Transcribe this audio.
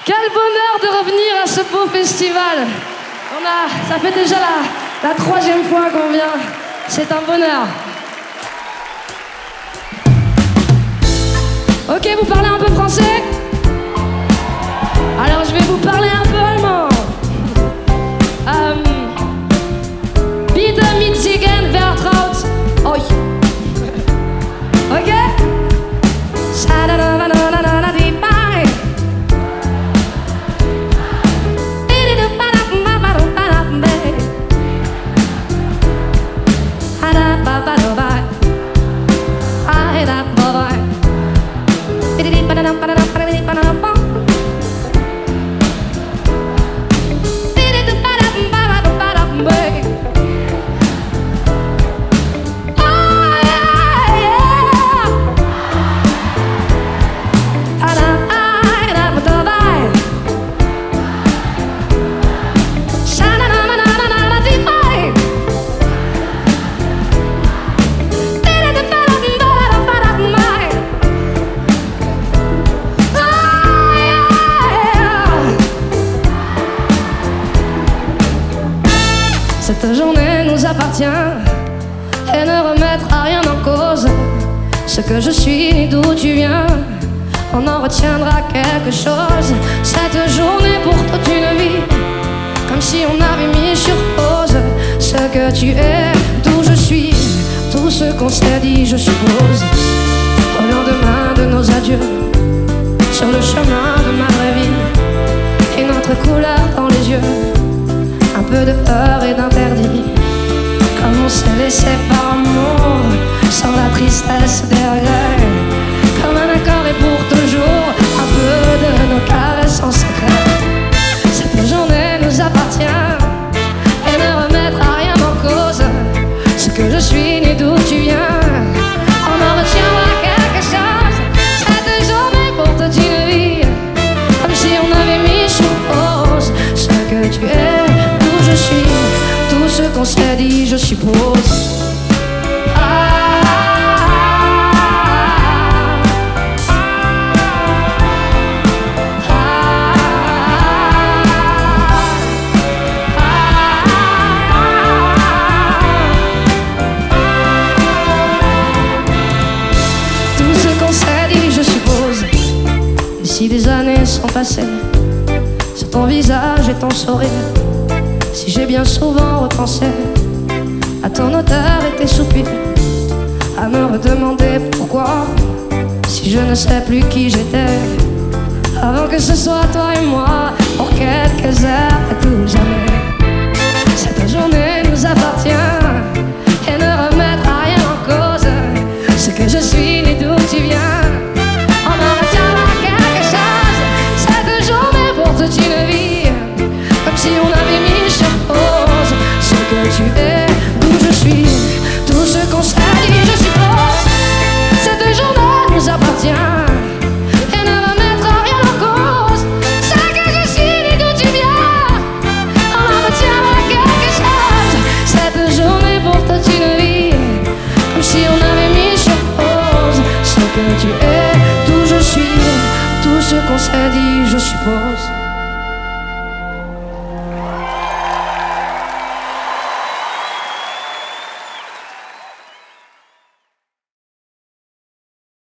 Quel bonheur de revenir à ce beau festival. Ça fait déjà la troisième fois qu'on vient. C'est un bonheur. Ok, vous parlez un peu français? Alors je vais vous parler un peu allemand. Bitte mitsingen, wer traut euch? Ok? Cette journée nous appartient et ne remettra rien en cause. Ce que je suis ni d'où tu viens, on en retiendra quelque chose. Cette journée pour toute une vie, comme si on avait mis sur pause ce que tu es, d'où je suis, tout ce qu'on s'est dit, je suppose. Au lendemain de nos adieux, sur le chemin de ma vraie vie, et notre couleur dans les yeux, un peu de peur et d'interdit, comme on s'est laissé par amour, sans la tristesse des regrets, comme un accord et pour toujours, un peu de nos caresses en secret. Cette journée nous appartient et ne remettra rien en cause. Ce que je suis ni d'où tu viens, on en retiendra quelque chose. Cette journée pour toute une vie, comme si on avait mis sur pause ce que tu es, je suis, tout ce qu'on s'est dit, je suppose. Tout ce qu'on s'est dit, je suppose. Et si des années sont passées, sur ton visage et ton sourire, si j'ai bien souvent repensé à ton odeur et tes soupirs, à me redemander pourquoi, si je ne sais plus qui j'étais, avant que ce soit toi et moi, pour quelques heures à tout jamais. Cette journée nous appartient et ne remettra rien en cause. Ce que je suis ni d'où tu viens, on en retiendra quelque chose. Cette journée pour toute une vie, comme si on avait mis sur pause ce que tu es, d'où je suis, tout ce qu'on s'est dit, je suppose. Cette journée nous appartient et ne remettra rien en cause. Ce que je suis ni d'où tu viens, on en retiendra quelque chose. Cette journée pour toute une vie, comme si on avait mis sur pause ce que tu es, d'où je suis, tout ce qu'on s'est dit, je suppose.